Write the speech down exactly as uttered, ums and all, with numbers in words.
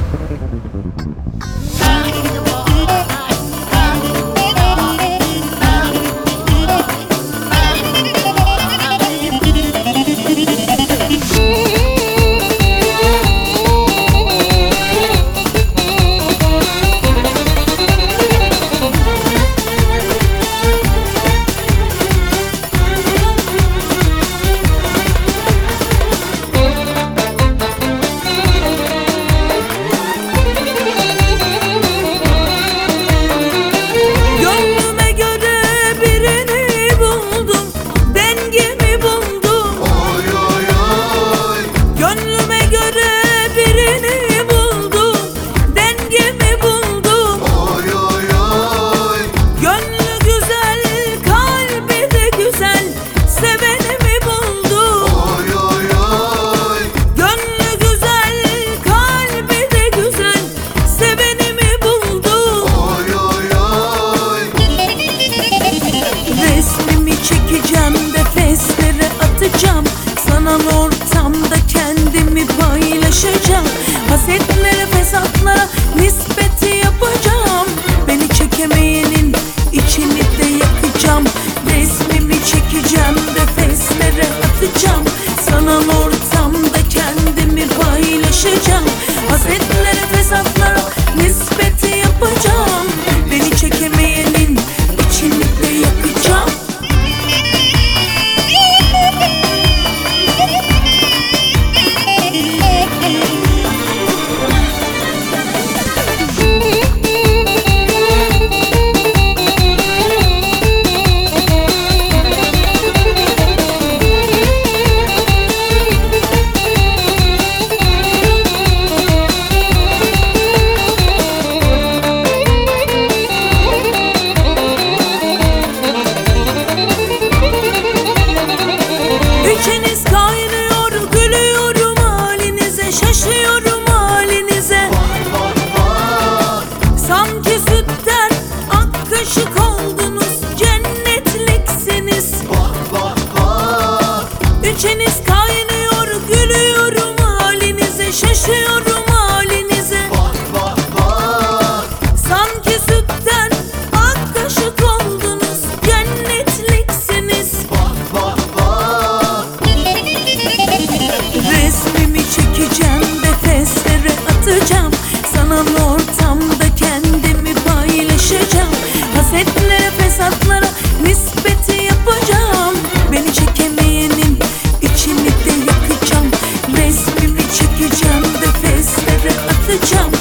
Sanal ortamda kendimi paylaşacağım. Hasetlere, fesatlara nispeti yapacağım. Beni çekemeyenin içini de yakacağım. Resmimi çekeceğim de feslere atacağım. Sanal ortamda kendimi paylaşacağım. Hasetlere, fesatlara nispeti yapacağım. Beni çekemeyenin içini de yakacağım. İçiniz kaynıyor, gülüyorum halinize, şaşıyorum halinize. Sanki sütten ak kaşık oldunuz, cennetliksiniz. İçiniz kaynıyor, gülüyorum halinize, şaşıyorum halinize. Sanki sütten ak kaşık oldunuz, cennetliksiniz. Resmimi çekeceğim de feslere atacağım. Sanal ortamda kendimi paylaşacağım. Hasetlere, fesatlara nispeti yapacağım. Beni çekemeyenin içini de yakacağım. Resmimi çekeceğim de feslere atacağım.